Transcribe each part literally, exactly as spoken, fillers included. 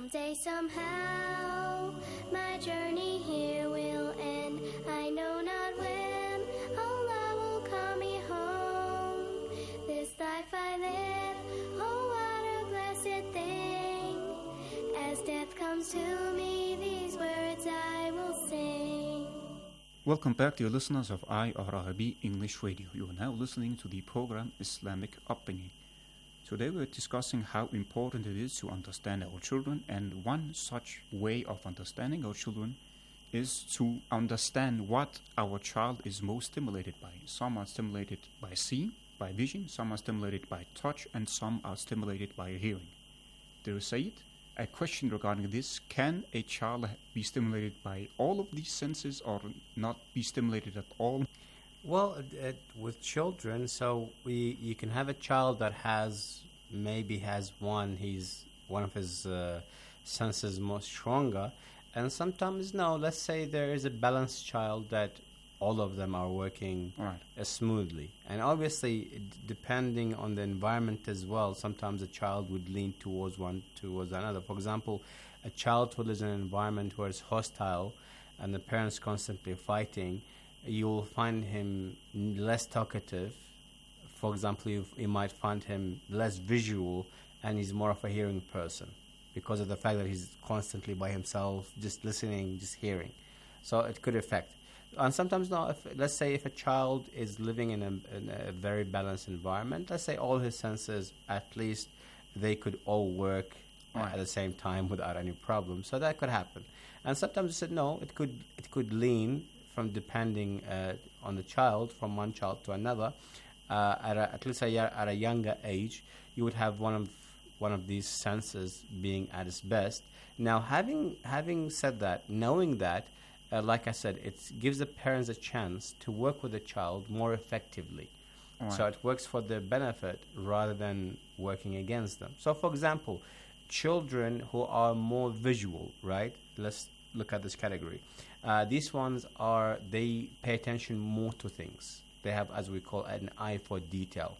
Someday, somehow, my journey here will end. I know not when Allah will call me home. This life I live, oh, what a blessed thing. As death comes to me, these words I will sing. Welcome back, dear listeners of I of Rahabi English Radio. You are now listening to the program Islamic Upbringing. Today we are discussing how important it is to understand our children, and one such way of understanding our children is to understand what our child is most stimulated by. Some are stimulated by seeing, by vision, some are stimulated by touch, and some are stimulated by hearing. There is Said, a question regarding this: can a child be stimulated by all of these senses or not be stimulated at all? Well, uh, with children, so we you can have a child that has maybe has one he's one of his uh, senses more stronger, and sometimes no. Let's say there is a balanced child that all of them are working right. uh, smoothly, and obviously d- depending on the environment as well. Sometimes a child would lean towards one towards another. For example, a child who lives in an environment where it's hostile and the parents constantly fighting, you will find him less talkative. For example, you, you might find him less visual, and he's more of a hearing person because of the fact that he's constantly by himself, just listening, just hearing. So it could affect. And sometimes, no, if, let's say if a child is living in a, in a very balanced environment, let's say all his senses, at least they could all work right. at the same time without any problem. So that could happen. And sometimes I said, no, it could it could lean from depending uh, on the child, from one child to another. Uh, at, a, at least a, at a younger age, you would have one of one of these senses being at its best. Now, having having said that, knowing that, uh, like I said, it gives the parents a chance to work with the child more effectively. Right. So it works for their benefit rather than working against them. So, for example, children who are more visual, right? Let's look at this category. Uh, these ones are, they pay attention more to things. They have, as we call, an eye for detail.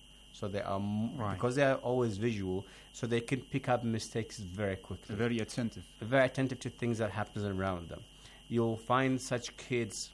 So they are, m- right. because they are always visual, so they can pick up mistakes very quickly. Very attentive. Very attentive to things that happens around them. You'll find such kids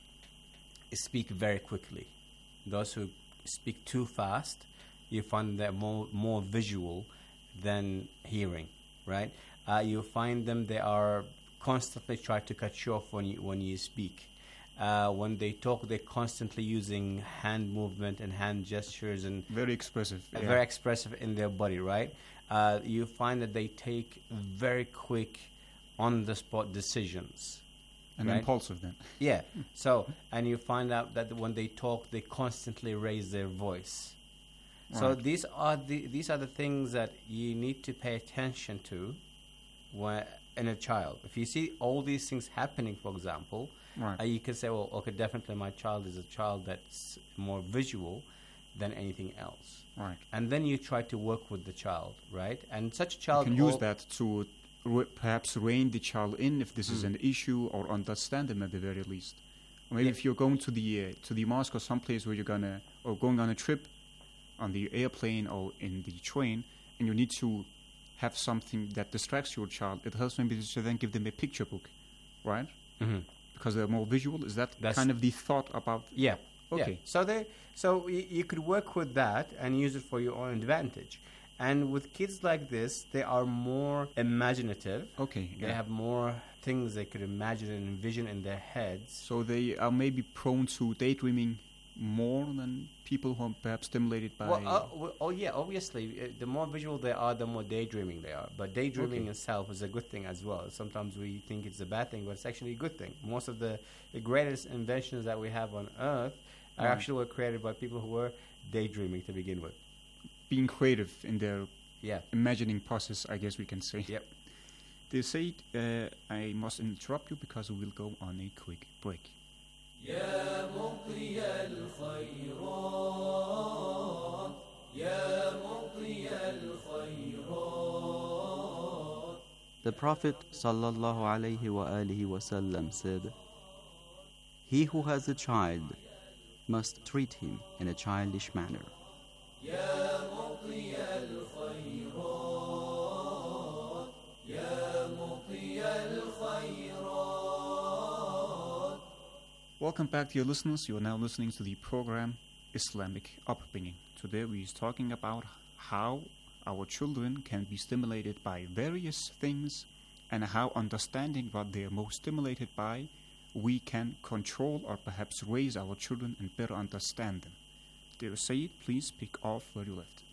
speak very quickly. Those who speak too fast, you find they're more, more visual than hearing, right? Uh, you find them, they are constantly try to cut you off when you when you speak. Uh, when they talk, they're constantly using hand movement and hand gestures and very expressive. Uh, yeah. Very expressive in their body, right? Uh, you find that they take very quick, on-the-spot decisions. And right? impulsive then. Yeah. So, and you find out that when they talk, they constantly raise their voice. Right. So these are the these are the things that you need to pay attention to when in a child. If you see all these things happening, for example, right. uh, you can say, well, okay, definitely my child is a child that's more visual than anything else. Right. And then you try to work with the child, right? And such a child... You can use that to re- perhaps rein the child in if this mm. is an issue, or understand them at the very least. Or maybe yeah. if you're going to the uh, to the mosque or someplace where you're gonna, or going on a trip on the airplane or in the train, and you need to have something that distracts your child, it helps maybe to then give them a picture book, right? Mm-hmm. Because they're more visual. Is that That's kind of the thought about? Yeah. Okay. Yeah. So they, so y- you could work with that and use it for your own advantage. And with kids like this, they are more imaginative. Okay. They yeah. have more things they could imagine and envision in their heads. So they are maybe prone to daydreaming more than people who are perhaps stimulated by... Well, uh, well, oh yeah, obviously, uh, the more visual they are, the more daydreaming they are. But daydreaming okay. itself is a good thing as well. Sometimes we think it's a bad thing, but it's actually a good thing. Most of the, the greatest inventions that we have on Earth are right. actually were created by people who were daydreaming to begin with. Being creative in their yeah. imagining process, I guess we can say. Yep. They say, uh, I must interrupt you because we will go on a quick break. يا مطي الخيرات يا مطي الخيرات. The Prophet sallallahu alaihi wa alihi wasallam said, "He who has a child must treat him in a childish manner." يا مطي الخيرات يا Welcome back, dear listeners. You are now listening to the program Islamic Upbringing. Today we are talking about how our children can be stimulated by various things and how understanding what they are most stimulated by, we can control or perhaps raise our children and better understand them. Dear Saeed, please pick off where you left.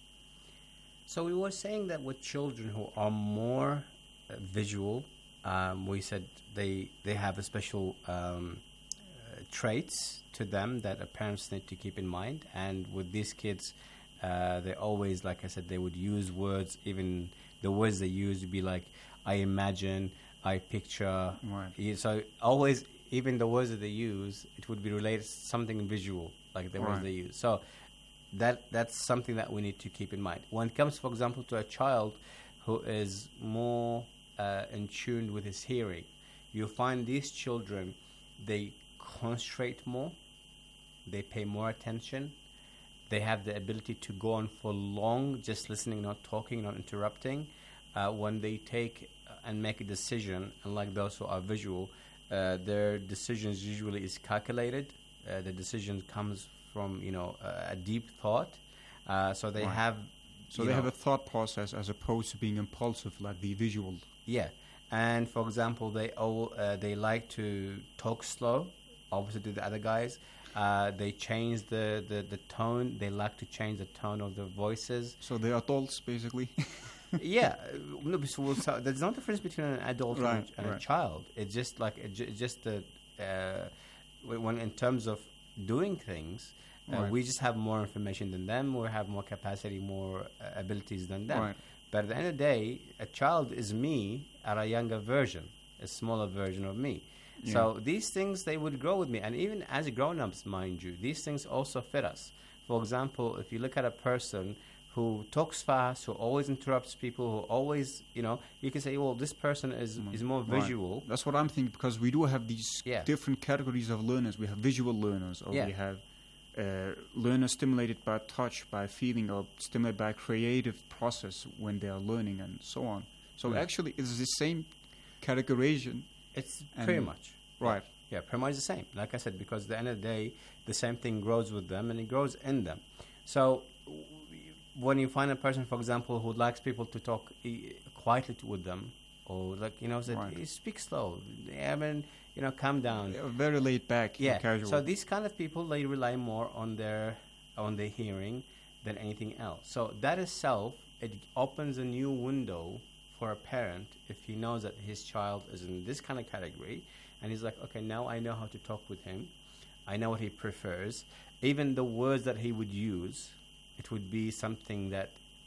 So we were saying that with children who are more uh, visual, um, we said they they have a special um, uh, traits to them that uh, parents need to keep in mind. And with these kids, uh, they always, like I said, they would use words. Even the words they use would be like, I imagine, I picture. Right. Yeah, so always, even the words that they use, it would be related to something visual, like the Right. words they use. So that that's something that we need to keep in mind. When it comes, for example, to a child who is more uh, in tune with his hearing, you find these children, they concentrate more, they pay more attention, they have the ability to go on for long, just listening, not talking, not interrupting. Uh, when they take and make a decision, unlike those who are visual, uh, their decisions usually is calculated. Uh, the decision comes from, you know, uh, a deep thought. Uh, so they Right. have... So you they know, have a thought process as opposed to being impulsive like the visual. Yeah. And, for example, they all, uh, they like to talk slow, opposite to the other guys. Uh, they change the, the, the tone. They like to change the tone of their voices. So they're adults, basically. Yeah, uh, no, but so, so there's no difference between an adult and, Right, a, and right. a child. It's just like it ju- it's just the uh, when in terms of doing things, uh, Right. we just have more information than them. We have more capacity, more uh, abilities than them. Right. But at the end of the day, a child is me at a younger version, a smaller version of me. Yeah. So these things, they would grow with me. And even as grown-ups, mind you, these things also fit us. For example, if you look at a person who talks fast, who always interrupts people, who always, you know, you can say, well, this person is, Mm. is more Right. visual. That's what I'm thinking, because we do have these Yeah. different categories of learners. We have visual learners, or Yeah. we have uh, learners stimulated by touch, by feeling, or stimulated by creative process when they are learning, and so on. So Mm. actually, it's the same categorization. It's And- pretty much. Right. Yeah, pretty much the same. Like I said, because at the end of the day, the same thing grows with them and it grows in them. So w- when you find a person, for example, who likes people to talk e- quietly to, with them, or like, you know, say, Right. "Hey, speak slow, I mean, you know, calm down. They're very laid back, Yeah. casual. So these kind of people, they rely more on their on their hearing than anything else. So that itself, it opens a new window for a parent if he knows that his child is in this kind of category, and he's like, okay, now I know how to talk with him. I know what he prefers. Even the words that he would use, it would be something that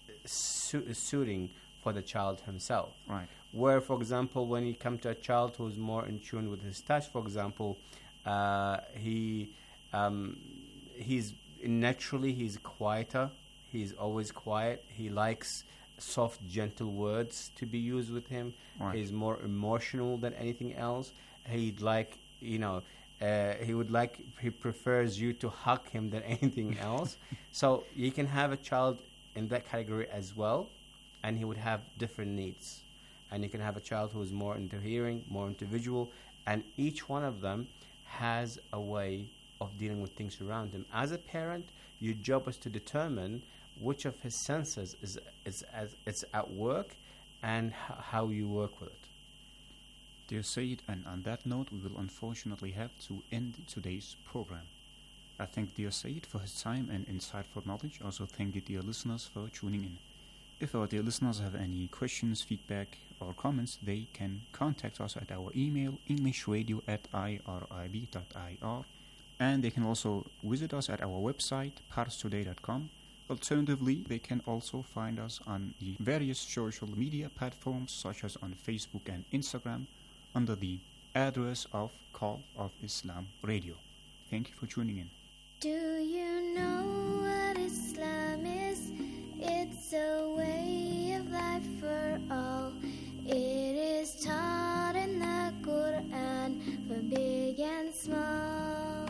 su- is suiting for the child himself. Right. Where, for example, when you come to a child who's more in tune with his touch, for example, uh, he um, he's naturally he's quieter. He's always quiet. He likes soft, gentle words to be used with him. Right. He's more emotional than anything else. He'd like, you know, uh, he would like, he prefers you to hug him than anything else. So you can have a child in that category as well, and he would have different needs. And you can have a child who is more into hearing, more into visual, and each one of them has a way of dealing with things around him. As a parent, your job is to determine which of his senses is is, is, is at work and h- how you work with it. Dear Said, and on that note, we will unfortunately have to end today's program. I thank dear Said for his time and insightful knowledge. Also thank the dear listeners for tuning in. If our dear listeners have any questions, feedback, or comments, they can contact us at our email, englishradio at irib dot ir, and they can also visit us at our website, pars today dot com. Alternatively, they can also find us on the various social media platforms, such as on Facebook and Instagram, under the address of Call of Islam Radio. Thank you for tuning in. Do you know what Islam is? It's a way of life for all. It is taught in the Quran for big and small.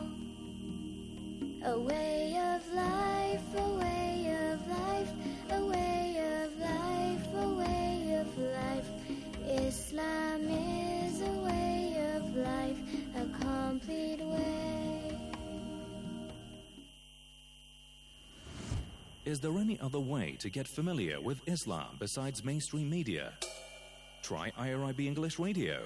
A way of life, a way of life, a way of life, a way of life. Islam is a way of life, a complete way. Is there any other way to get familiar with Islam besides mainstream media? Try I R I B English Radio.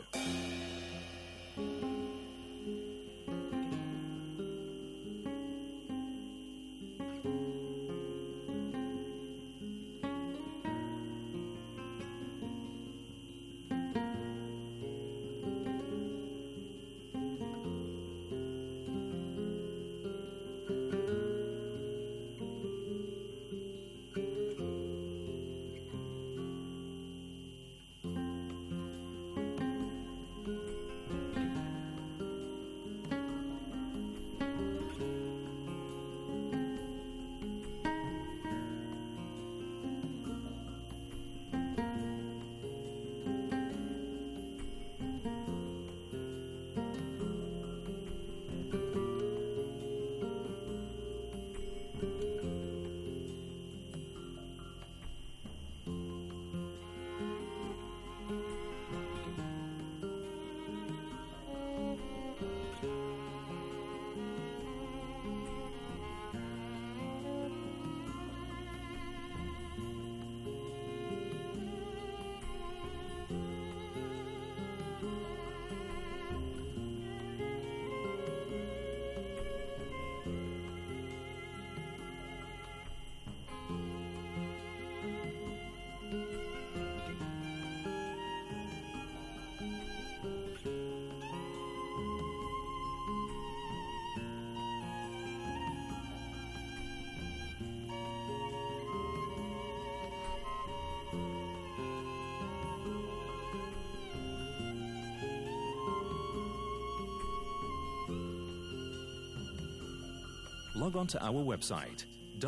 Log on to our website,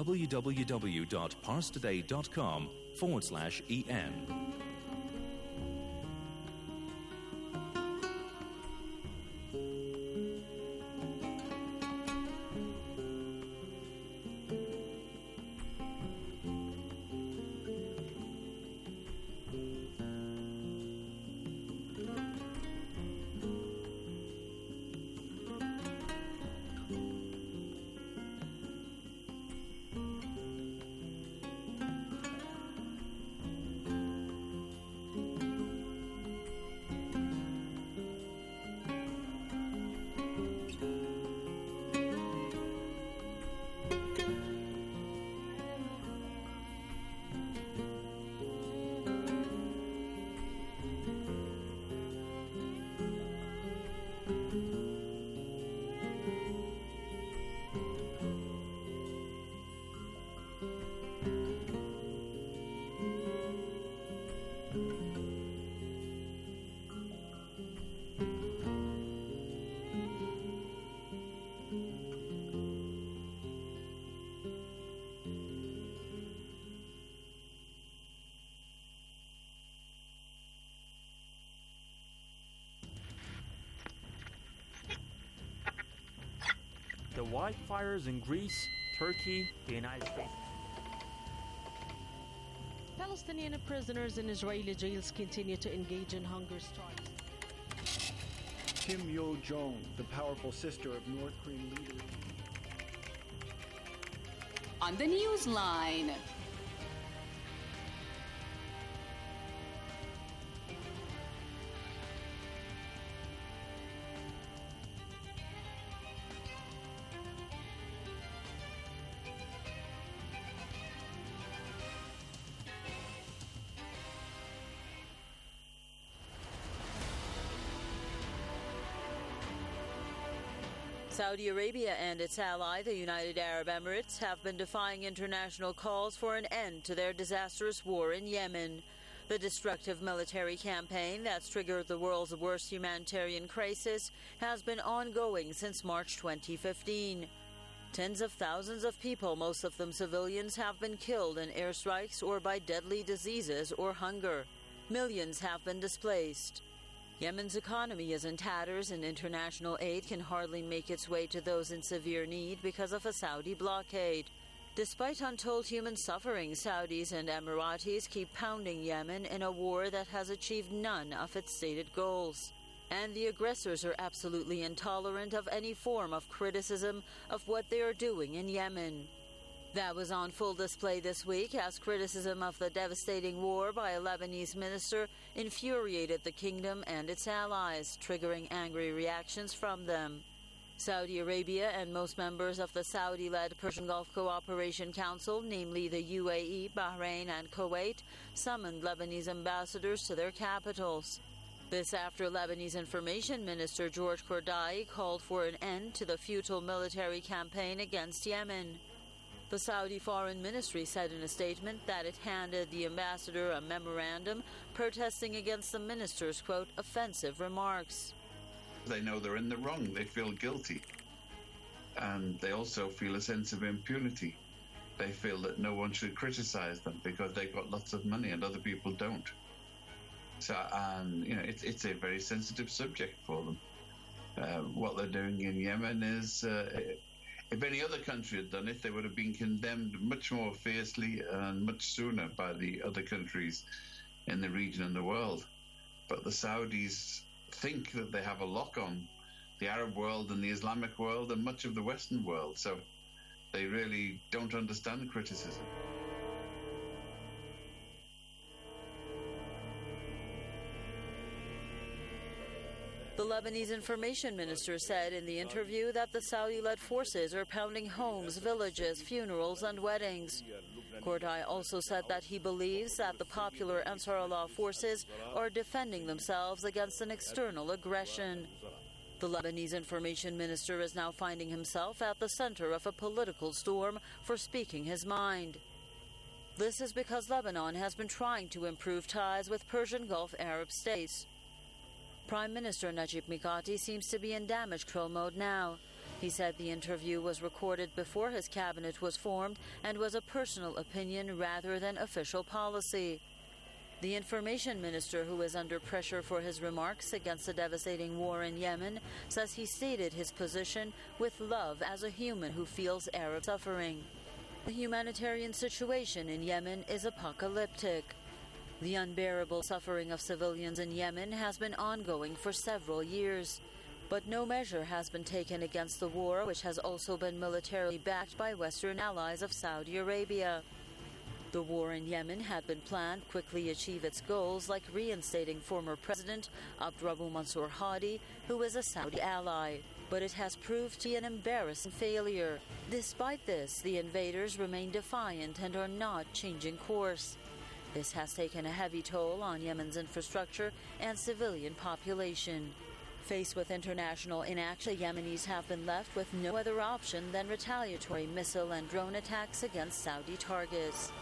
www.parstoday.com forward slash EN. The wildfires in Greece, Turkey, the United States. Palestinian prisoners in Israeli jails continue to engage in hunger strikes. Kim Yo-jong, the powerful sister of North Korean leader. On the Newsline. Saudi Arabia and its ally, the United Arab Emirates, have been defying international calls for an end to their disastrous war in Yemen. The destructive military campaign that's triggered the world's worst humanitarian crisis has been ongoing since March twenty fifteen. Tens of thousands of people, most of them civilians, have been killed in airstrikes or by deadly diseases or hunger. Millions have been displaced. Yemen's economy is in tatters and international aid can hardly make its way to those in severe need because of a Saudi blockade. Despite untold human suffering, Saudis and Emiratis keep pounding Yemen in a war that has achieved none of its stated goals. And the aggressors are absolutely intolerant of any form of criticism of what they are doing in Yemen. That was on full display this week as criticism of the devastating war by a Lebanese minister infuriated the kingdom and its allies, triggering angry reactions from them. Saudi Arabia and most members of the Saudi-led Persian Gulf Cooperation Council, namely the U A E, Bahrain, and Kuwait, summoned Lebanese ambassadors to their capitals. This after Lebanese Information Minister George Kordai called for an end to the futile military campaign against Yemen. The Saudi Foreign Ministry said in a statement that it handed the ambassador a memorandum protesting against the minister's, quote, offensive remarks. They know they're in the wrong. They feel guilty. And they also feel a sense of impunity. They feel that no one should criticize them because they've got lots of money and other people don't. So, um, you know, it's, it's a very sensitive subject for them. Uh, what they're doing in Yemen is... Uh, If any other country had done it, they would have been condemned much more fiercely and much sooner by the other countries in the region and the world. But the Saudis think that they have a lock on the Arab world and the Islamic world and much of the Western world, so they really don't understand criticism. The Lebanese Information Minister said in the interview that the Saudi-led forces are pounding homes, villages, funerals, and weddings. Kordai also said that he believes that the popular Ansar Allah forces are defending themselves against an external aggression. The Lebanese Information Minister is now finding himself at the center of a political storm for speaking his mind. This is because Lebanon has been trying to improve ties with Persian Gulf Arab states. Prime Minister Najib Mikati seems to be in damage control mode now. He said the interview was recorded before his cabinet was formed and was a personal opinion rather than official policy. The Information Minister, who is under pressure for his remarks against the devastating war in Yemen, says he stated his position with love as a human who feels Arab suffering. The humanitarian situation in Yemen is apocalyptic. The unbearable suffering of civilians in Yemen has been ongoing for several years, but no measure has been taken against the war, which has also been militarily backed by Western allies of Saudi Arabia. The war in Yemen had been planned to quickly achieve its goals, like reinstating former President Abdurabu Mansur Hadi, who is a Saudi ally. But it has proved to be an embarrassing failure. Despite this, the invaders remain defiant and are not changing course. This has taken a heavy toll on Yemen's infrastructure and civilian population. Faced with international inaction, the Yemenis have been left with no other option than retaliatory missile and drone attacks against Saudi targets.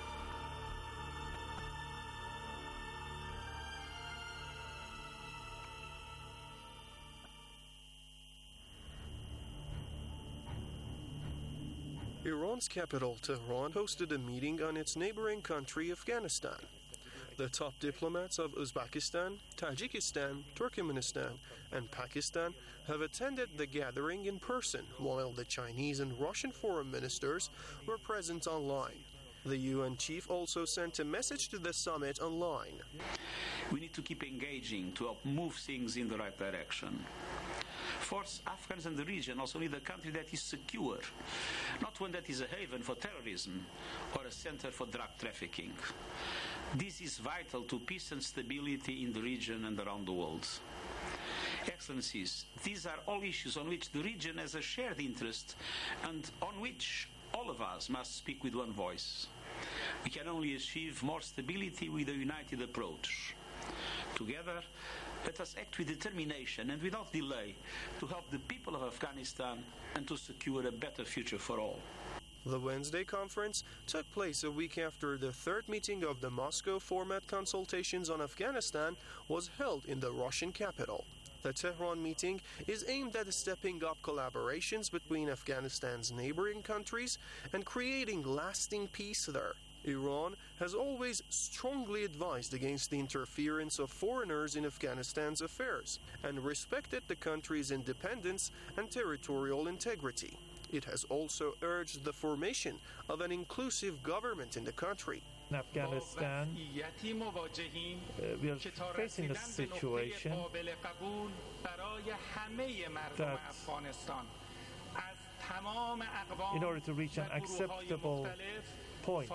Iran's capital, Tehran, hosted a meeting on its neighboring country, Afghanistan. The top diplomats of Uzbekistan, Tajikistan, Turkmenistan, and Pakistan have attended the gathering in person, while the Chinese and Russian foreign ministers were present online. The U N chief also sent a message to the summit online. We need to keep engaging to help move things in the right direction. First, Afghans in the region also need a country that is secure, not one that is a haven for terrorism or a center for drug trafficking. This is vital to peace and stability in the region and around the world. Excellencies, these are all issues on which the region has a shared interest and on which all of us must speak with one voice. We can only achieve more stability with a united approach. Together, let us act with determination and without delay to help the people of Afghanistan and to secure a better future for all. The Wednesday conference took place a week after the third meeting of the Moscow format consultations on Afghanistan was held in the Russian capital. The Tehran meeting is aimed at stepping up collaborations between Afghanistan's neighboring countries and creating lasting peace there. Iran has always strongly advised against the interference of foreigners in Afghanistan's affairs and respected the country's independence and territorial integrity. It has also urged the formation of an inclusive government in the country. In Afghanistan, uh, we are facing a situation that in order to reach an acceptable point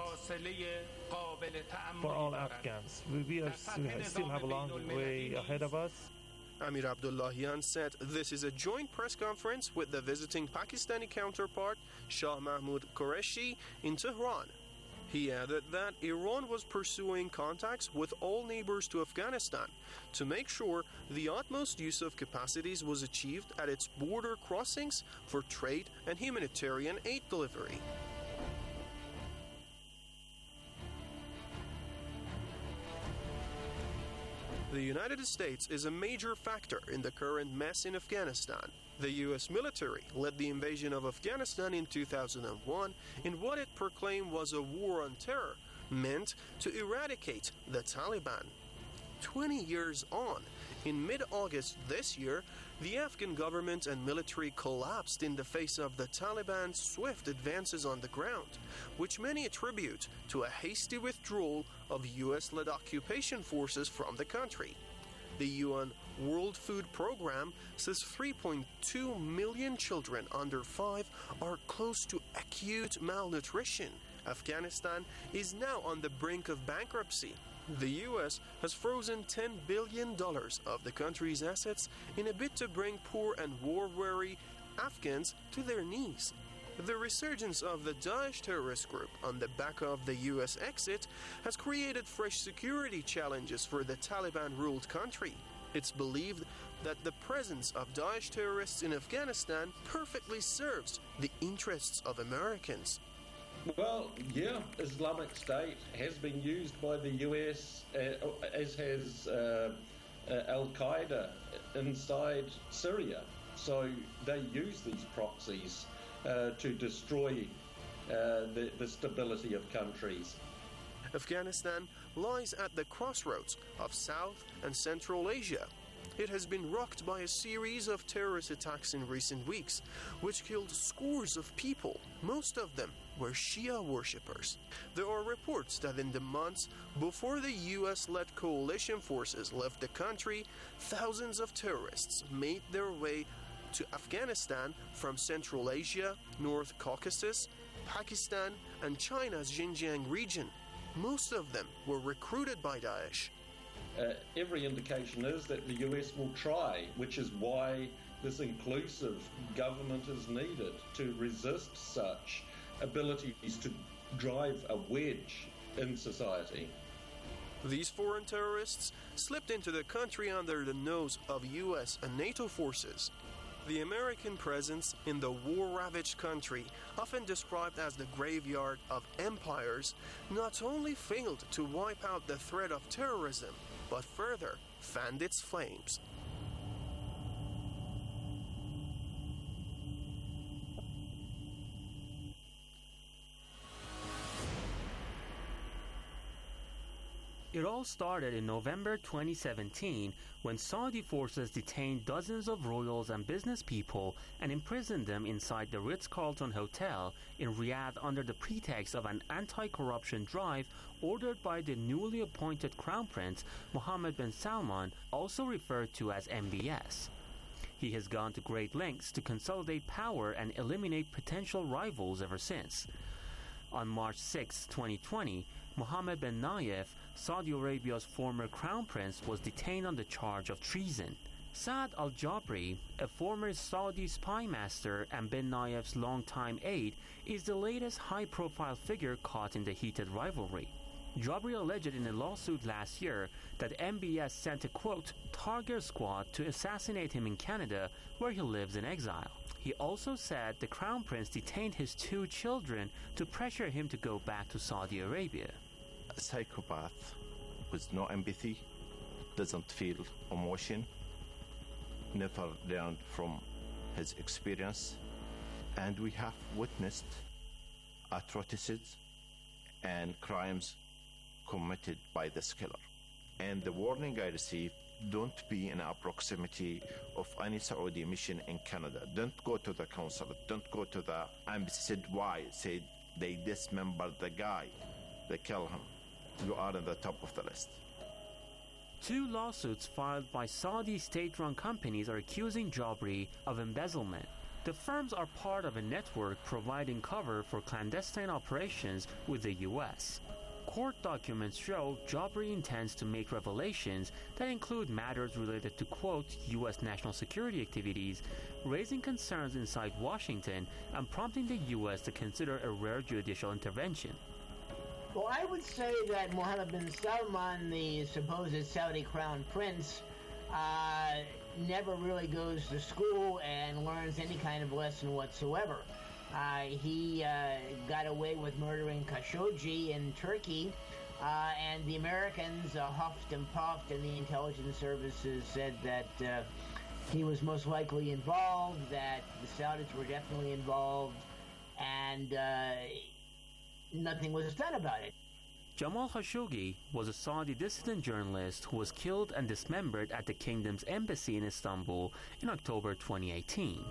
for all Afghans. We, we, are, we still have a long way ahead of us. Amir Abdullahian said this is a joint press conference with the visiting Pakistani counterpart Shah Mahmoud Qureshi in Tehran. He added that Iran was pursuing contacts with all neighbors to Afghanistan to make sure the utmost use of capacities was achieved at its border crossings for trade and humanitarian aid delivery. The United States is a major factor in the current mess in Afghanistan. The U S military led the invasion of Afghanistan in two thousand one in what it proclaimed was a war on terror, meant to eradicate the Taliban. Twenty years on, in mid-August this year, the Afghan government and military collapsed in the face of the Taliban's swift advances on the ground, which many attribute to a hasty withdrawal of U S-led occupation forces from the country. The U N World Food Program says three point two million children under five are close to acute malnutrition. Afghanistan is now on the brink of bankruptcy. The U S has frozen ten billion dollars of the country's assets in a bid to bring poor and war-weary Afghans to their knees. The resurgence of the Daesh terrorist group on the back of the U S exit has created fresh security challenges for the Taliban-ruled country. It's believed that the presence of Daesh terrorists in Afghanistan perfectly serves the interests of Americans. Well, yeah, Islamic State has been used by the U S, uh, as has uh, uh, Al-Qaeda inside Syria. So they use these proxies uh, to destroy uh, the, the stability of countries. Afghanistan lies at the crossroads of South and Central Asia. It has been rocked by a series of terrorist attacks in recent weeks, which killed scores of people. Most of them were Shia worshippers. There are reports that in the months before the U S-led coalition forces left the country, thousands of terrorists made their way to Afghanistan from Central Asia, North Caucasus, Pakistan, and China's Xinjiang region. Most of them were recruited by Daesh. Uh, every indication is that the U S will try, which is why this inclusive government is needed to resist such abilities to drive a wedge in society. These foreign terrorists slipped into the country under the nose of U S and NATO forces. The American presence in the war-ravaged country, often described as the graveyard of empires, not only failed to wipe out the threat of terrorism, but further fanned its flames. It all started in November twenty seventeen when Saudi forces detained dozens of royals and business people and imprisoned them inside the Ritz-Carlton Hotel in Riyadh under the pretext of an anti-corruption drive ordered by the newly appointed Crown Prince Mohammed bin Salman, also referred to as M B S. He has gone to great lengths to consolidate power and eliminate potential rivals ever since. On March sixth, twenty twenty, Mohammed bin Nayef, Saudi Arabia's former crown prince, was detained on the charge of treason. Saad al-Jabri, a former Saudi spy master and bin Nayef's longtime aide, is the latest high-profile figure caught in the heated rivalry. Jabri alleged in a lawsuit last year that M B S sent a, quote, target squad to assassinate him in Canada, where he lives in exile. He also said the crown prince detained his two children to pressure him to go back to Saudi Arabia. A psychopath with no empathy, doesn't feel emotion, never learned from his experience, and we have witnessed atrocities and crimes committed by this killer. And the warning I received, don't be in a proximity of any Saudi mission in Canada. Don't go to the consulate. Don't go to the embassy. Said why? Said they dismembered the guy. They kill him. You are in the top of the list. Two lawsuits filed by Saudi state-run companies are accusing Jabri of embezzlement. The firms are part of a network providing cover for clandestine operations with the U S. Court documents show Jabri intends to make revelations that include matters related to, quote, U S national security activities, raising concerns inside Washington and prompting the U S to consider a rare judicial intervention. Well, I would say that Mohammed bin Salman, the supposed Saudi crown prince, uh, never really goes to school and learns any kind of lesson whatsoever. Uh, he uh, got away with murdering Khashoggi in Turkey, uh, and the Americans uh, huffed and puffed, and the intelligence services said that uh, he was most likely involved, that the Saudis were definitely involved, and uh, nothing was done about it. Jamal Khashoggi was a Saudi dissident journalist who was killed and dismembered at the kingdom's embassy in Istanbul in October twenty eighteen.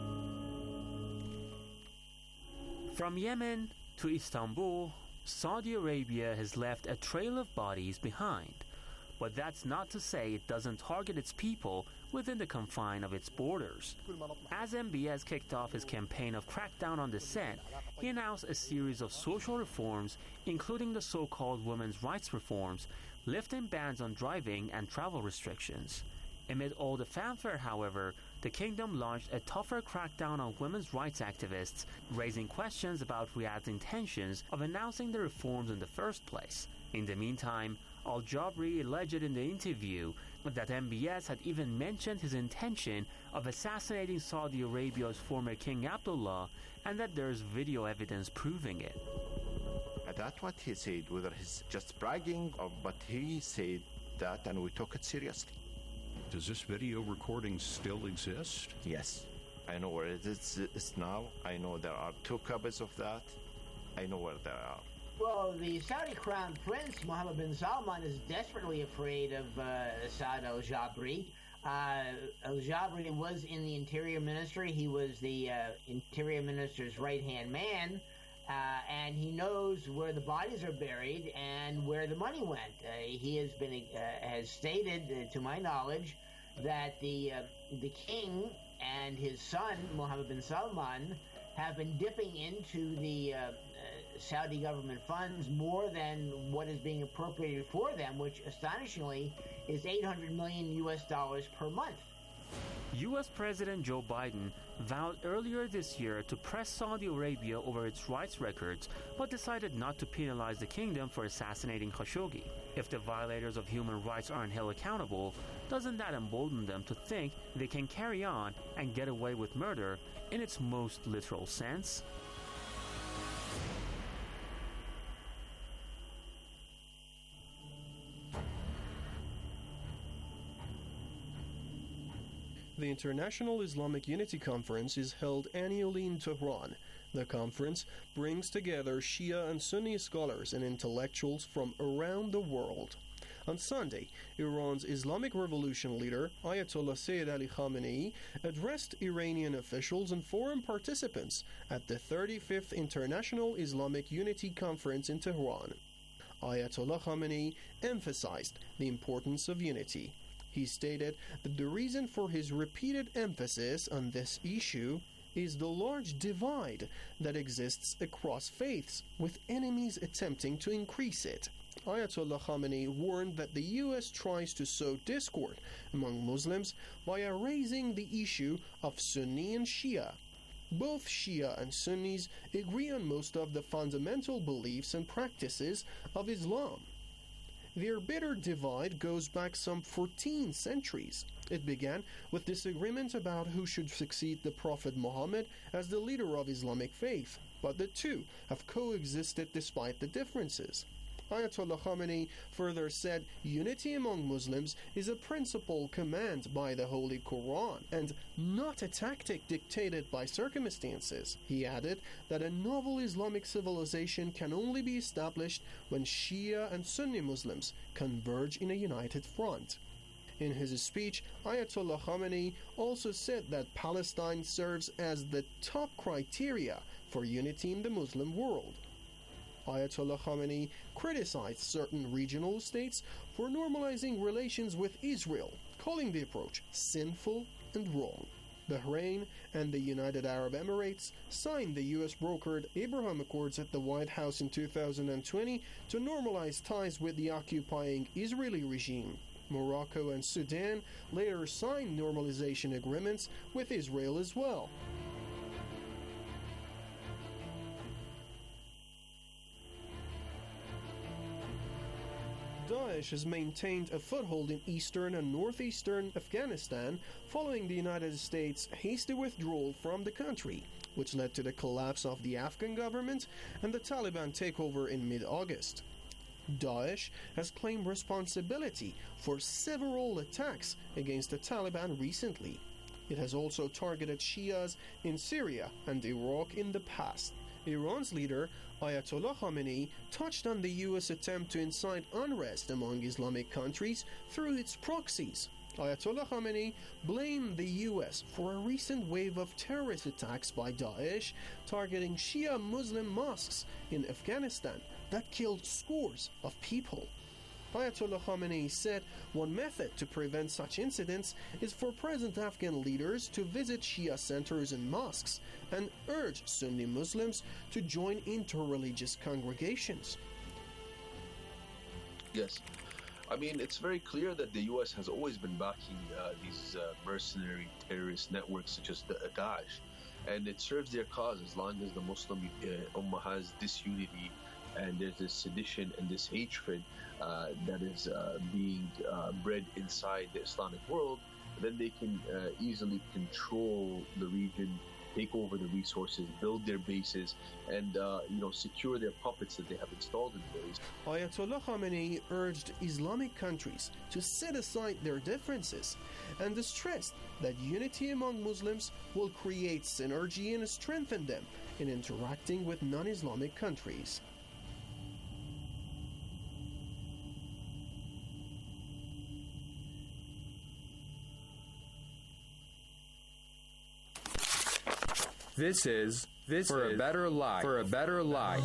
From Yemen to Istanbul, Saudi Arabia has left a trail of bodies behind. But that's not to say it doesn't target its people within the confine of its borders. As M B S kicked off his campaign of crackdown on dissent, he announced a series of social reforms, including the so-called women's rights reforms, lifting bans on driving and travel restrictions. Amid all the fanfare, however, the kingdom launched a tougher crackdown on women's rights activists, raising questions about Riyadh's intentions of announcing the reforms in the first place. In the meantime, Al-Jabri alleged in the interview that M B S had even mentioned his intention of assassinating Saudi Arabia's former King Abdullah, and that there's video evidence proving it. That's what he said, whether he's just bragging, or, but he said that, and we took it seriously. Does this video recording still exist? Yes. I know where it is it's now. I know there are two copies of that. I know where they are. Well, the Saudi crown prince, Mohammed bin Salman, is desperately afraid of uh, Saad al-Jabri. Uh, al-Jabri was in the Interior Ministry. He was the uh, Interior Minister's right-hand man, uh, and he knows where the bodies are buried and where the money went. Uh, he has been uh, has stated, uh, to my knowledge, that the uh, the king and his son, Mohammed bin Salman, have been dipping into the uh, uh, Saudi government funds more than what is being appropriated for them, which astonishingly is eight hundred million U S dollars per month. U S President Joe Biden vowed earlier this year to press Saudi Arabia over its rights records, but decided not to penalize the kingdom for assassinating Khashoggi. If the violators of human rights aren't held accountable, doesn't that embolden them to think they can carry on and get away with murder in its most literal sense? The International Islamic Unity Conference is held annually in Tehran. The conference brings together Shia and Sunni scholars and intellectuals from around the world. On Sunday, Iran's Islamic Revolution leader, Ayatollah Sayyid Ali Khamenei, addressed Iranian officials and foreign participants at the thirty-fifth International Islamic Unity Conference in Tehran. Ayatollah Khamenei emphasized the importance of unity. He stated that the reason for his repeated emphasis on this issue is the large divide that exists across faiths, with enemies attempting to increase it. Ayatollah Khamenei warned that the U S tries to sow discord among Muslims by raising the issue of Sunni and Shia. Both Shia and Sunnis agree on most of the fundamental beliefs and practices of Islam. Their bitter divide goes back some fourteen centuries. It began with disagreement about who should succeed the Prophet Muhammad as the leader of Islamic faith, but the two have coexisted despite the differences. Ayatollah Khamenei further said unity among Muslims is a principal command by the Holy Quran and not a tactic dictated by circumstances. He added that a novel Islamic civilization can only be established when Shia and Sunni Muslims converge in a united front. In his speech, Ayatollah Khamenei also said that Palestine serves as the top criteria for unity in the Muslim world. Ayatollah Khamenei criticized certain regional states for normalizing relations with Israel, calling the approach sinful and wrong. Bahrain, and the United Arab Emirates signed the U S-brokered Abraham Accords at the White House in two thousand twenty to normalize ties with the occupying Israeli regime. Morocco and Sudan later signed normalization agreements with Israel as well. Daesh has maintained a foothold in eastern and northeastern Afghanistan following the United States' hasty withdrawal from the country, which led to the collapse of the Afghan government and the Taliban takeover in mid-August. Daesh has claimed responsibility for several attacks against the Taliban recently. It has also targeted Shias in Syria and Iraq in the past. Iran's leader, Ayatollah Khamenei, touched on the U S attempt to incite unrest among Islamic countries through its proxies. Ayatollah Khamenei blamed the U S for a recent wave of terrorist attacks by Daesh targeting Shia Muslim mosques in Afghanistan that killed scores of people. Ayatollah Khamenei said one method to prevent such incidents is for present Afghan leaders to visit Shia centers and mosques and urge Sunni Muslims to join interreligious congregations. Yes. I mean, it's very clear that the U S has always been backing uh, these uh, mercenary terrorist networks such as the Daesh, and it serves their cause as long as the Muslim uh, Ummah has disunity and there's this sedition and this hatred uh, that is uh, being uh, bred inside the Islamic world. Then they can uh, easily control the region, take over the resources, build their bases, and uh, you know secure their puppets that they have installed in place. Ayatollah Khamenei urged Islamic countries to set aside their differences and stressed that unity among Muslims will create synergy and strengthen them in interacting with non-Islamic countries. This is this for is a better life. For a better life.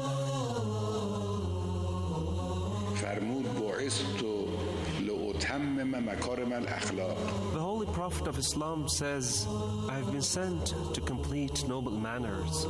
The Holy Prophet of Islam says, I have been sent to complete noble manners.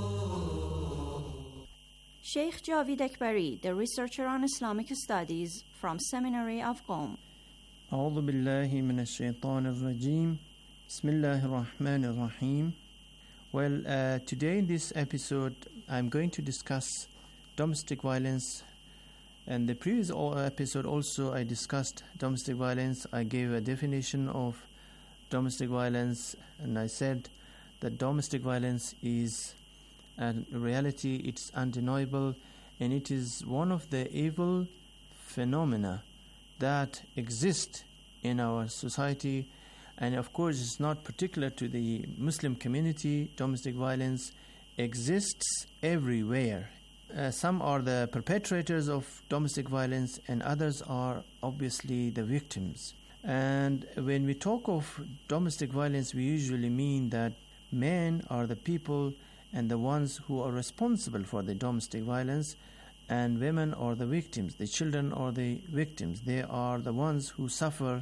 Sheikh Javid Akbari, the researcher on Islamic studies from Seminary of Qom. أعوذ بالله من الشيطان الرجيم. بسم الله الرحمن الرحيم. Well, uh, today in this episode, I'm going to discuss domestic violence. And the previous episode also, I discussed domestic violence. I gave a definition of domestic violence, and I said that domestic violence is a reality, it's undeniable, and it is one of the evil phenomena that exist in our society. And of course, it's not particular to the Muslim community. Domestic violence exists everywhere. Uh, some are the perpetrators of domestic violence, and others are obviously the victims. And when we talk of domestic violence, we usually mean that men are the people and the ones who are responsible for the domestic violence, and women are the victims. The children are the victims. They are the ones who suffer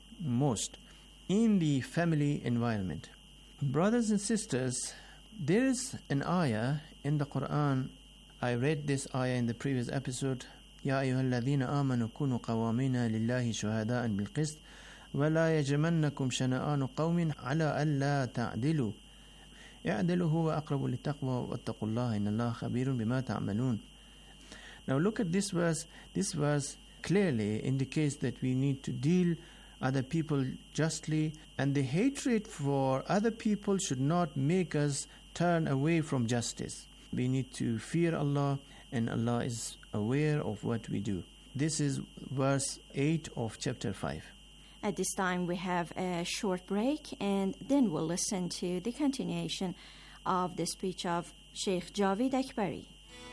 most in the family environment. Brothers and sisters, there is an ayah in the Quran. I read this ayah in the previous episode. يا أيها الذين آمنوا كونوا قوامين لله شهداء بالقسط ولا يجمنكم شنآن قوم على ألا تعدلوا اعدلوا هو أقرب للتقوى واتقوا الله إن الله خبير بما تعملون. Now look at this verse. This verse clearly indicates that we need to deal other people justly, and the hatred for other people should not make us turn away from justice. We need to fear Allah, and Allah is aware of what we do. This is verse eight of chapter five. At this time we have a short break, and then we'll listen to the continuation of the speech of Sheikh Javid Akbari.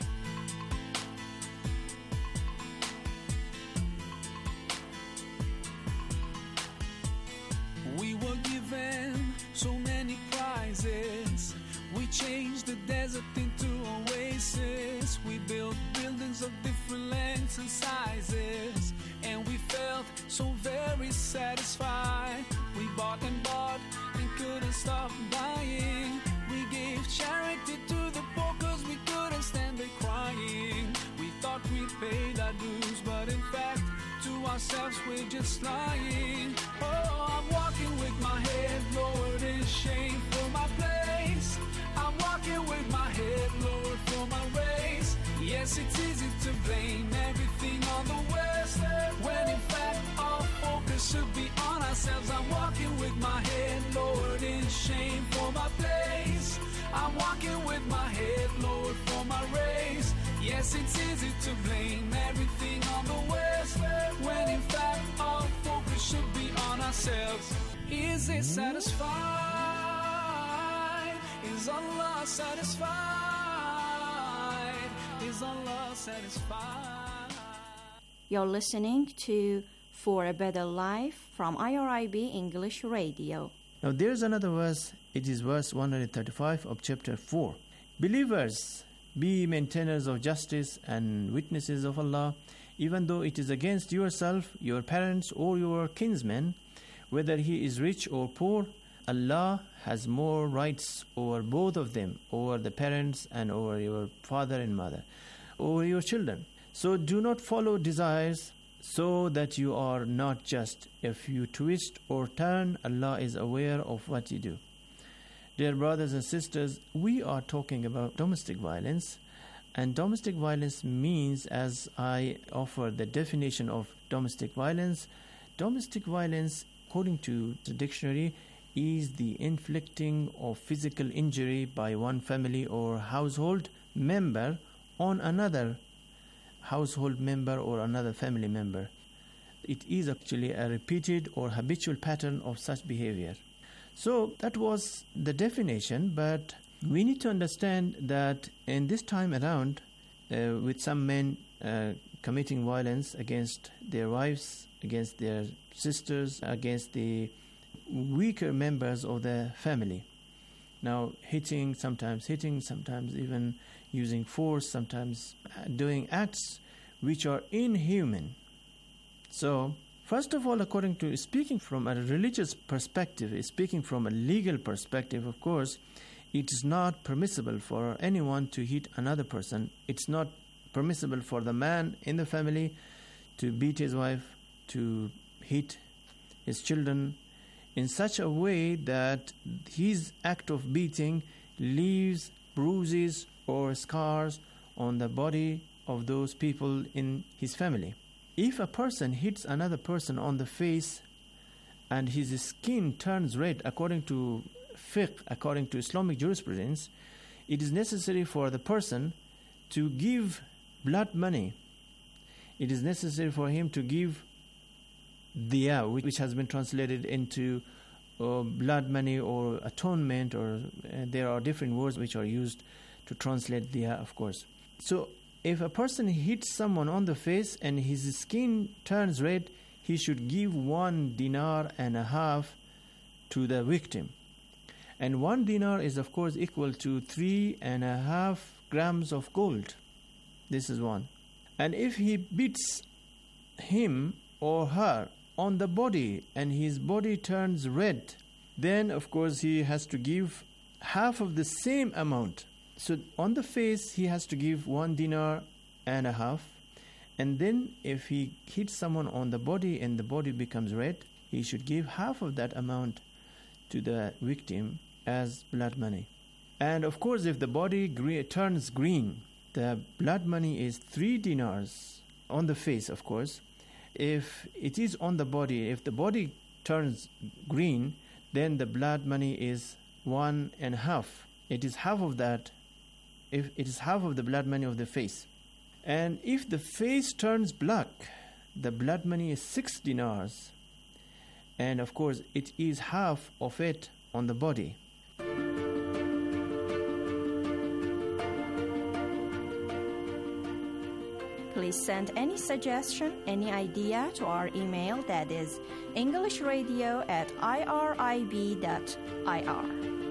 We were given so many prizes. We changed the desert into oasis. We built buildings of different lengths and sizes, and we felt so very satisfied. We bought and bought and couldn't stop ourselves, we're just lying. Oh, I'm walking with my head lowered in shame for my place. I'm walking with my head lowered for my race. Yes, it's easy to blame everything on the West, when in fact our focus should be on ourselves. I'm walking with my head lowered in shame for my place. I'm walking with my head lowered for my race. Yes, it's easy to blame everything on the West, when in fact our focus should be on ourselves. Is it satisfied? Is Allah satisfied? Is Allah satisfied? You're listening to For a Better Life from I R I B English Radio. Now there's another verse. It is verse one thirty-five of chapter four. Believers, be maintainers of justice and witnesses of Allah, even though it is against yourself, your parents, or your kinsmen, whether he is rich or poor. Allah has more rights over both of them, over the parents and over your father and mother, over your children. So do not follow desires so that you are not just. If you twist or turn, Allah is aware of what you do. Dear brothers and sisters, we are talking about domestic violence. And domestic violence means, as I offer the definition of domestic violence, domestic violence, according to the dictionary, is the inflicting of physical injury by one family or household member on another household member or another family member. It is actually a repeated or habitual pattern of such behavior. So that was the definition, but we need to understand that in this time around, uh, with some men uh, committing violence against their wives, against their sisters, against the weaker members of the family. Now hitting, sometimes hitting, sometimes even using force, sometimes doing acts which are inhuman. So, first of all, according to speaking from a religious perspective, speaking from a legal perspective, of course, it is not permissible for anyone to hit another person. It's not permissible for the man in the family to beat his wife, to hit his children in such a way that his act of beating leaves bruises or scars on the body of those people in his family. If a person hits another person on the face and his skin turns red, according to fiqh, according to Islamic jurisprudence, it is necessary for the person to give blood money. It is necessary for him to give diya, which has been translated into uh, blood money or atonement, or uh, there are different words which are used to translate diya, of course. So if a person hits someone on the face and his skin turns red, he should give one dinar and a half to the victim. And one dinar is of course equal to three and a half grams of gold. This is one. And if he beats him or her on the body and his body turns red, then of course he has to give half of the same amount. So on the face he has to give one dinar and a half, and then if he hits someone on the body and the body becomes red, he should give half of that amount to the victim as blood money. And of course if the body gre- turns green, the blood money is three dinars on the face, of course. If it is on the body, if the body turns green, then the blood money is one and a half. It is half of that. If it is half of the blood money of the face. And if the face turns black, the blood money is six dinars. And of course, it is half of it on the body. Please send any suggestion, any idea to our email, that is englishradio at irib dot I R.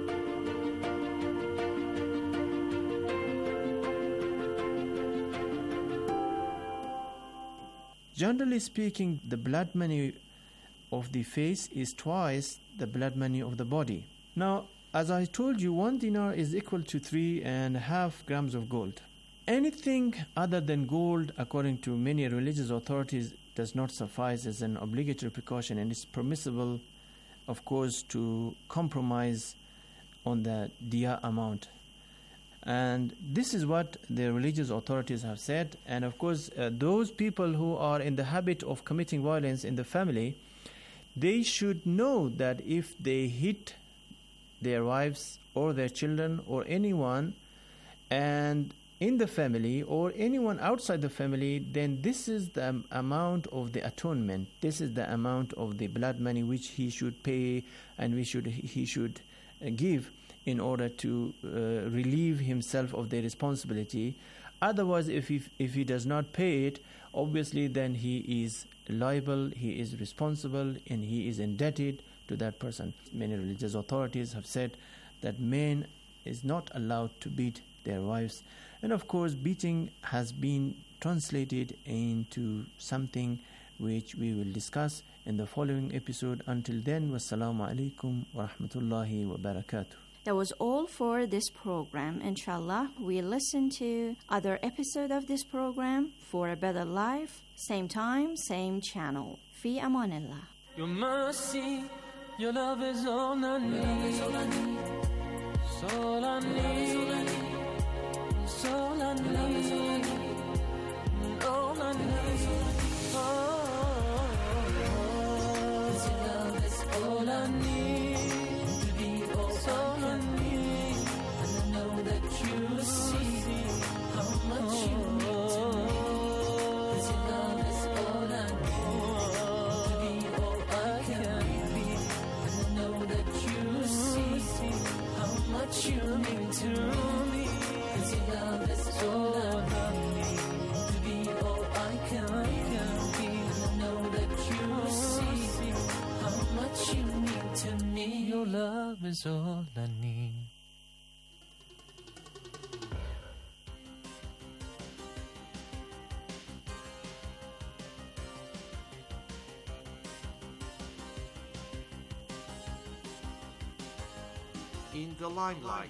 Generally speaking, the blood money of the face is twice the blood money of the body. Now, as I told you, one dinar is equal to three and a half grams of gold. Anything other than gold, according to many religious authorities, does not suffice as an obligatory precaution, and it's permissible, of course, to compromise on the diya amount. And this is what the religious authorities have said. And of course, uh, those people who are in the habit of committing violence in the family, they should know that if they hit their wives or their children or anyone and in the family or anyone outside the family, then this is the um, amount of the atonement. This is the amount of the blood money which he should pay and we should he should uh, give in order to uh, relieve himself of the responsibility. Otherwise, if he, if he does not pay it, obviously then he is liable, he is responsible, and he is indebted to that person. Many religious authorities have said that men is not allowed to beat their wives. And of course, beating has been translated into something which we will discuss in the following episode. Until then, wassalamu alaikum wa rahmatullahi wa barakatuh. That was all for this program. Inshallah, we'll listen to other episode of this program for a better life. Same time, same channel. Fi amanillah. Your mercy, your love is all I need. All I need. All I need. All I need. All I need. Oh, your love is all I need. All I need, and I know that you see how much you mean to me. 'Cause your love is all I need to be all I can be, and I know that you see how much you mean to me. 'Cause your love is all I need to be all I can be, and I know that you see how much you mean to me. Your love is all I need. In the limelight.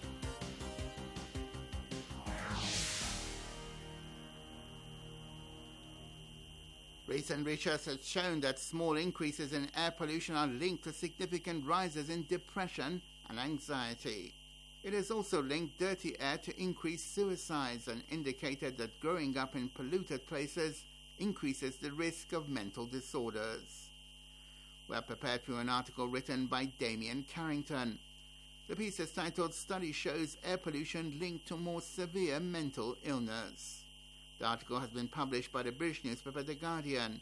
Recent research has shown that small increases in air pollution are linked to significant rises in depression and anxiety. It has also linked dirty air to increased suicides and indicated that growing up in polluted places increases the risk of mental disorders. We are prepared for an article written by Damien Carrington. The piece is titled "Study Shows Air Pollution Linked to More Severe Mental Illness." The article has been published by the British newspaper The Guardian.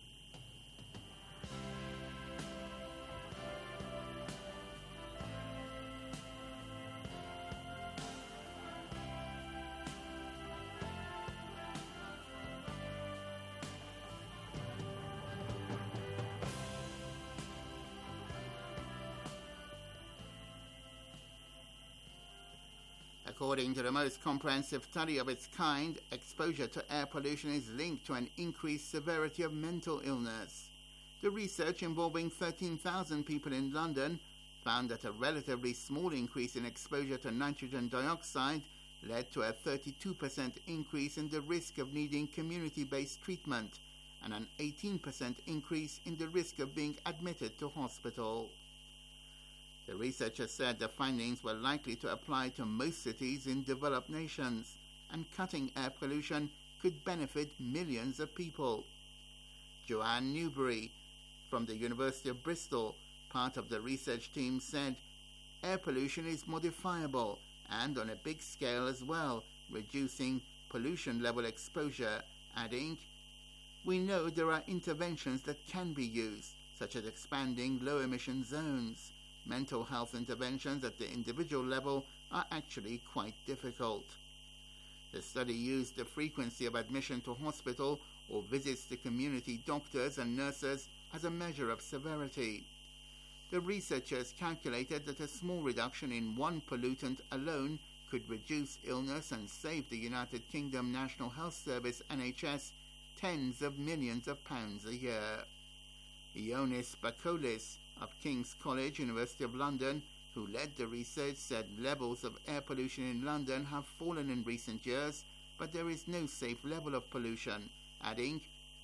According to the most comprehensive study of its kind, exposure to air pollution is linked to an increased severity of mental illness. The research, involving thirteen thousand people in London, found that a relatively small increase in exposure to nitrogen dioxide led to a thirty-two percent increase in the risk of needing community-based treatment and an eighteen percent increase in the risk of being admitted to hospital. The researchers said the findings were likely to apply to most cities in developed nations, and cutting air pollution could benefit millions of people. Joanne Newbury from the University of Bristol, part of the research team, said air pollution is modifiable and on a big scale as well, reducing pollution level exposure, adding, "We know there are interventions that can be used, such as expanding low emission zones. Mental health interventions at the individual level are actually quite difficult." The study used the frequency of admission to hospital or visits to community doctors and nurses as a measure of severity. The researchers calculated that a small reduction in one pollutant alone could reduce illness and save the United Kingdom National Health Service N H S tens of millions of pounds a year. Ioannis Bakoulis of King's College, University of London, who led the research, said levels of air pollution in London have fallen in recent years, but there is no safe level of pollution, adding,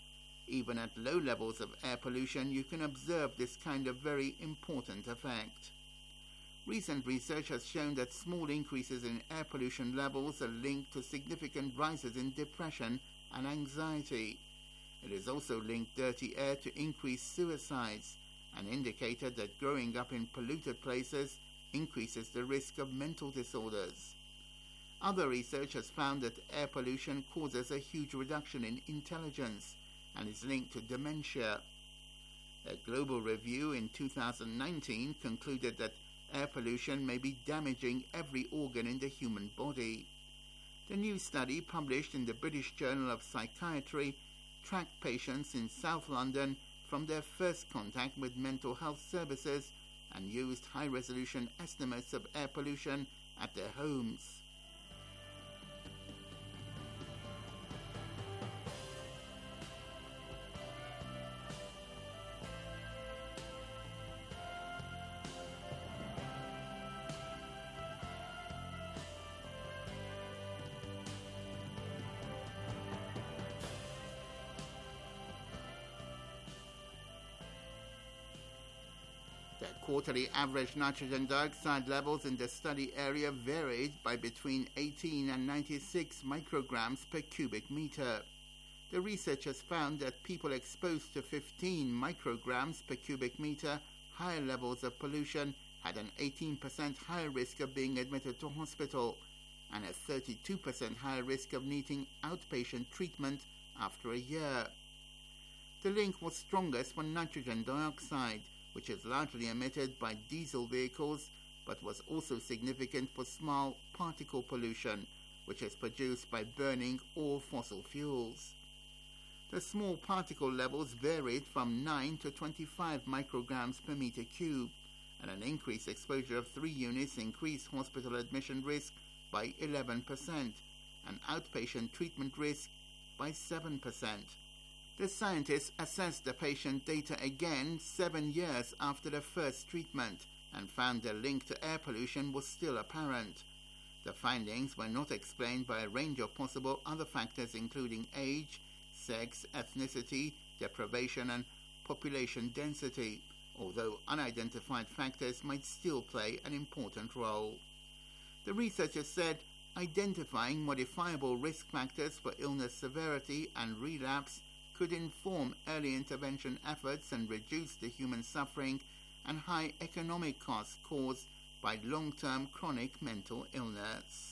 Even at low levels of air pollution, you can observe this kind of very important effect. Recent research has shown that small increases in air pollution levels are linked to significant rises in depression and anxiety. It is also linked dirty air to increased suicides, an indicator that growing up in polluted places increases the risk of mental disorders. Other research has found that air pollution causes a huge reduction in intelligence and is linked to dementia. A global review in two thousand nineteen concluded that air pollution may be damaging every organ in the human body. The new study, published in the British Journal of Psychiatry, tracked patients in South London from their first contact with mental health services and used high-resolution estimates of air pollution at their homes. The quarterly average nitrogen dioxide levels in the study area varied by between eighteen and ninety-six micrograms per cubic meter. The researchers found that people exposed to fifteen micrograms per cubic meter higher levels of pollution had an eighteen percent higher risk of being admitted to hospital and a thirty-two percent higher risk of needing outpatient treatment after a year. The link was strongest for nitrogen dioxide, which is largely emitted by diesel vehicles, but was also significant for small particle pollution, which is produced by burning all fossil fuels. The small particle levels varied from nine to twenty-five micrograms per meter cube, and an increased exposure of three units increased hospital admission risk by eleven percent and outpatient treatment risk by seven percent. The scientists assessed the patient data again seven years after the first treatment and found the link to air pollution was still apparent. The findings were not explained by a range of possible other factors including age, sex, ethnicity, deprivation and population density, although unidentified factors might still play an important role. The researchers said identifying modifiable risk factors for illness severity and relapse could inform early intervention efforts and reduce the human suffering and high economic costs caused by long-term chronic mental illness.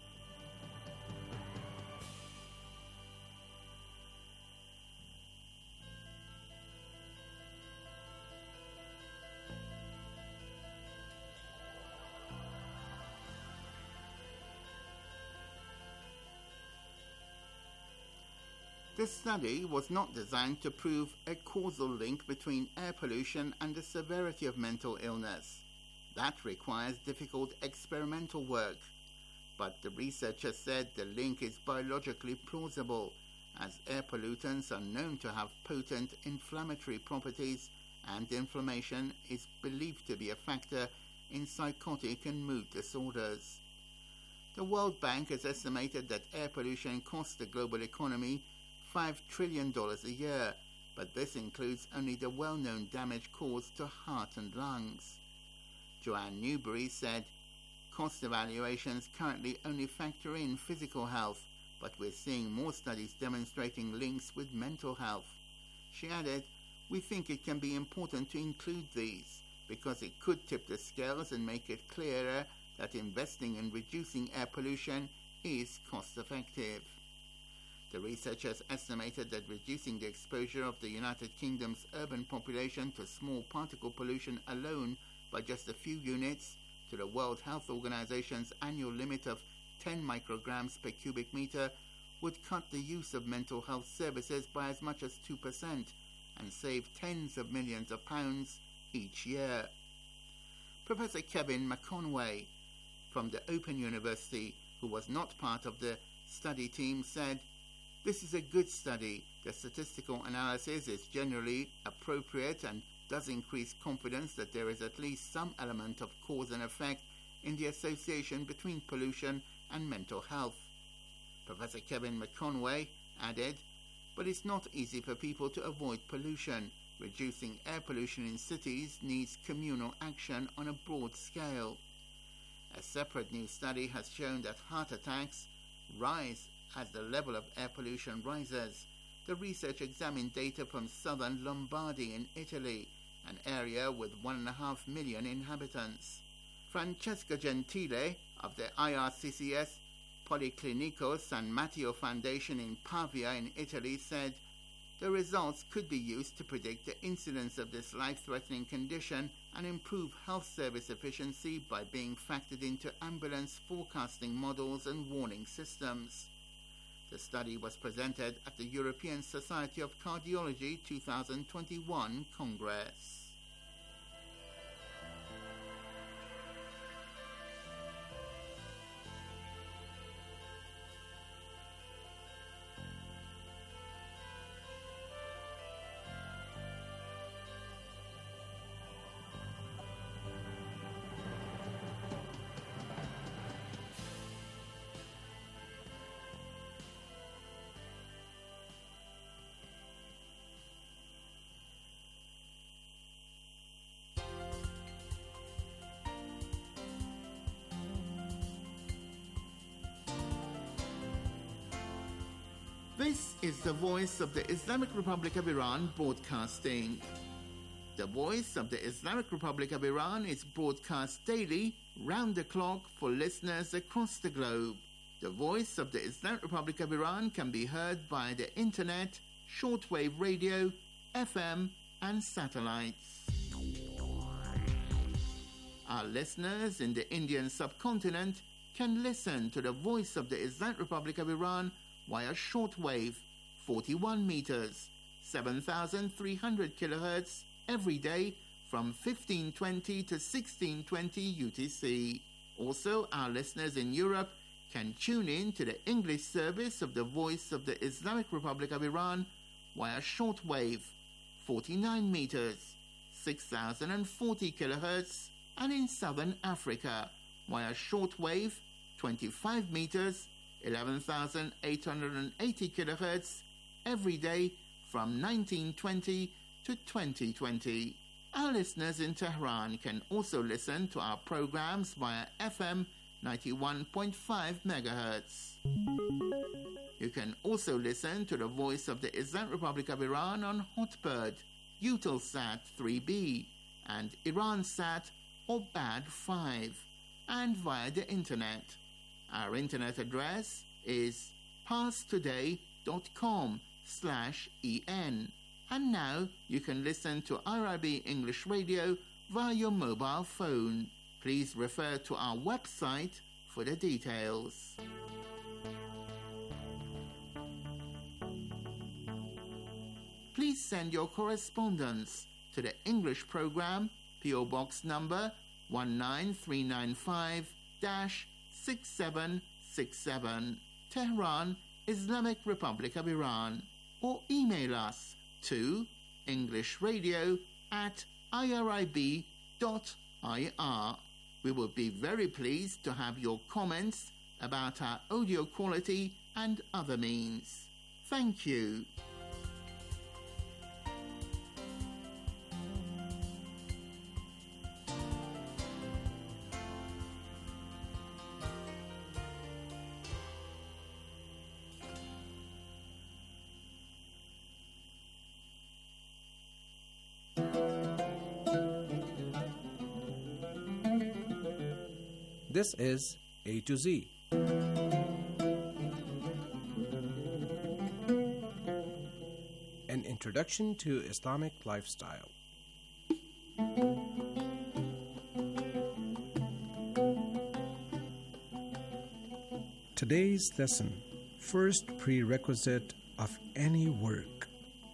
This study was not designed to prove a causal link between air pollution and the severity of mental illness. That requires difficult experimental work. But the researchers said the link is biologically plausible, as air pollutants are known to have potent inflammatory properties, and inflammation is believed to be a factor in psychotic and mood disorders. The World Bank has estimated that air pollution costs the global economy five trillion dollars a year, but this includes only the well-known damage caused to heart and lungs. Joanne Newberry said, "Cost evaluations currently only factor in physical health, but we're seeing more studies demonstrating links with mental health." She added, "We think it can be important to include these, because it could tip the scales and make it clearer that investing in reducing air pollution is cost-effective." The researchers estimated that reducing the exposure of the United Kingdom's urban population to small particle pollution alone by just a few units to the World Health Organization's annual limit of ten micrograms per cubic meter would cut the use of mental health services by as much as two percent and save tens of millions of pounds each year. Professor Kevin McConway from the Open University, who was not part of the study team, said, "This is a good study. The statistical analysis is generally appropriate and does increase confidence that there is at least some element of cause and effect in the association between pollution and mental health." Professor Kevin McConway added, but it's not easy for people to avoid pollution. Reducing air pollution in cities needs communal action on a broad scale. A separate new study has shown that heart attacks rise as the level of air pollution rises. The research examined data from southern Lombardy in Italy, an area with one and a half million inhabitants. Francesca Gentile of the I R C C S Policlinico San Matteo Foundation in Pavia in Italy said the results could be used to predict the incidence of this life-threatening condition and improve health service efficiency by being factored into ambulance forecasting models and warning systems. The study was presented at the European Society of Cardiology two thousand twenty-one Congress. This is the voice of the Islamic Republic of Iran broadcasting. The voice of the Islamic Republic of Iran is broadcast daily, round the clock, for listeners across the globe. The voice of the Islamic Republic of Iran can be heard via the internet, shortwave radio, F M, and satellites. Our listeners in the Indian subcontinent can listen to the voice of the Islamic Republic of Iran via shortwave, forty-one meters, seven thousand three hundred kilohertz, every day from fifteen twenty to sixteen twenty U T C. Also, our listeners in Europe can tune in to the English service of the Voice of the Islamic Republic of Iran via shortwave, forty-nine meters, six thousand forty kilohertz, and in Southern Africa via shortwave, twenty-five meters, eleven thousand eight hundred eighty kilohertz, every day from nineteen twenty to twenty twenty. Our listeners in Tehran can also listen to our programs via F M ninety-one point five megahertz. You can also listen to the Voice of the Islamic Republic of Iran on Hotbird, Eutelsat three B, and Iransat or B A D five, and via the internet. Our internet address is parstoday.com slash en. And now you can listen to I R I B English Radio via your mobile phone. Please refer to our website for the details. Please send your correspondence to the English program, P O Box number one nine three nine five six seven six seven, Tehran, Islamic Republic of Iran, or email us to englishradio at irib dot ir. We would be very pleased to have your comments about our audio quality and other means. Thank you. This is A to Z. An introduction to Islamic lifestyle. Today's lesson, first prerequisite of any work.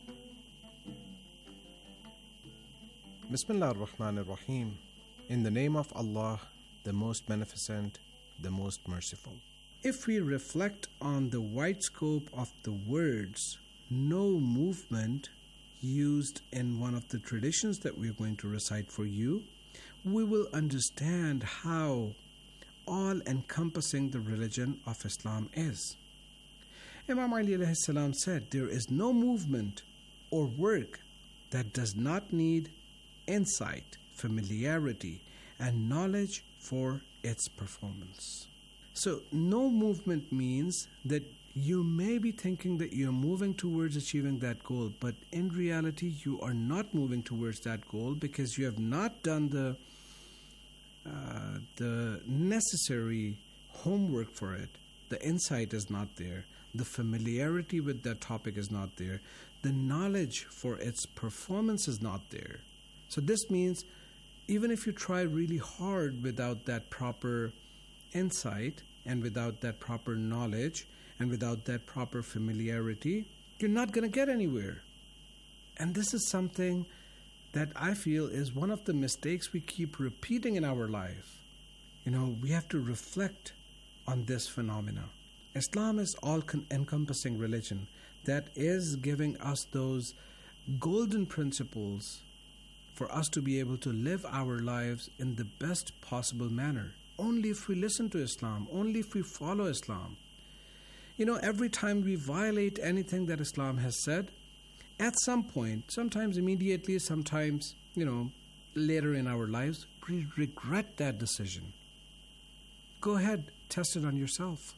Bismillah ar-Rahman ar-Rahim. In the name of Allah, the most beneficent, the most merciful. If we reflect on the wide scope of the words no movement used in one of the traditions that we're going to recite for you, we will understand how all-encompassing the religion of Islam is. Imam Ali alayhi salam said, there is no movement or work that does not need insight, familiarity, and knowledge for its performance. So no movement means that you may be thinking that you're moving towards achieving that goal, but in reality you are not moving towards that goal because you have not done the uh, the necessary homework for it. The insight is not there. The familiarity with that topic is not there. The knowledge for its performance is not there. So this means even if you try really hard without that proper insight and without that proper knowledge and without that proper familiarity, you're not going to get anywhere. And this is something that I feel is one of the mistakes we keep repeating in our life. You know, we have to reflect on this phenomena. Islam is all-encompassing religion that is giving us those golden principles for us to be able to live our lives in the best possible manner. Only if we listen to Islam, only if we follow Islam. You know, every time we violate anything that Islam has said, at some point, sometimes immediately, sometimes, you know, later in our lives, we regret that decision. Go ahead, test it on yourself.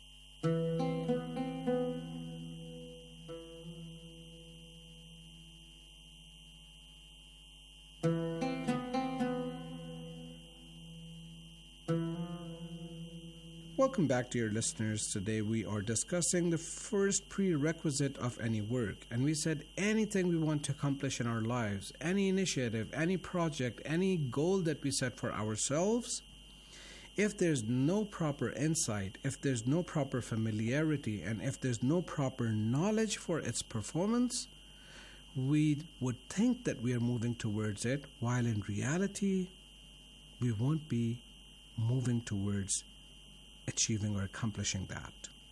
Welcome back, dear listeners. Today we are discussing the first prerequisite of any work. And we said anything we want to accomplish in our lives, any initiative, any project, any goal that we set for ourselves, if there's no proper insight, if there's no proper familiarity, and if there's no proper knowledge for its performance, we would think that we are moving towards it, while in reality, we won't be moving towards achieving or accomplishing that.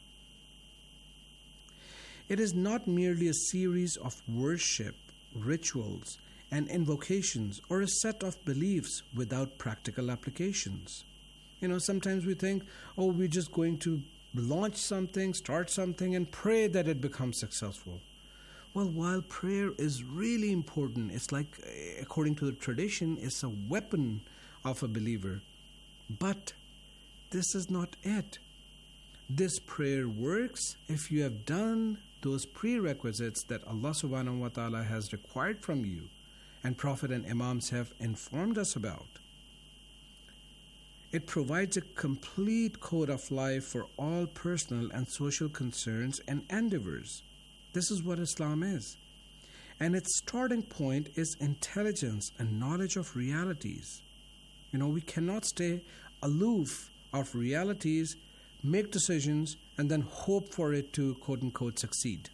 It is not merely a series of worship, rituals, and invocations, or a set of beliefs without practical applications. You know, sometimes we think, oh, we're just going to launch something, start something, and pray that it becomes successful. Well, while prayer is really important, it's like, according to the tradition, it's a weapon of a believer. But this is not it. This prayer works if you have done those prerequisites that Allah subhanahu wa ta'ala has required from you and Prophet and Imams have informed us about. It provides a complete code of life for all personal and social concerns and endeavors. This is what Islam is. And its starting point is intelligence and knowledge of realities. You know, we cannot stay aloof of realities, make decisions, and then hope for it to quote-unquote succeed.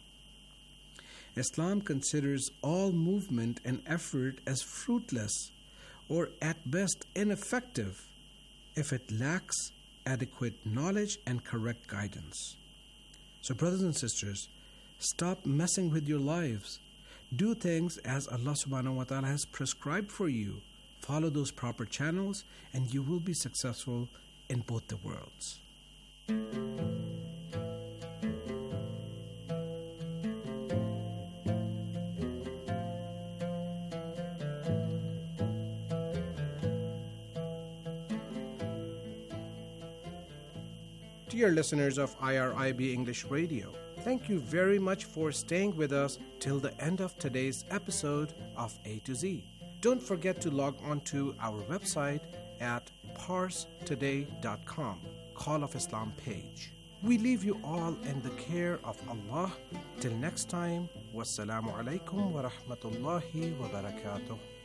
Islam considers all movement and effort as fruitless or at best ineffective if it lacks adequate knowledge and correct guidance. So brothers and sisters, stop messing with your lives. Do things as Allah subhanahu wa ta'ala has prescribed for you. Follow those proper channels and you will be successful in both the worlds. Dear listeners of I R I B English Radio, thank you very much for staying with us till the end of today's episode of A to Z. Don't forget to log on to our website at pars today dot com, Call of Islam page. We leave you all in the care of Allah. Till next time, wassalamu alaikum wa rahmatullahi wa barakatuh.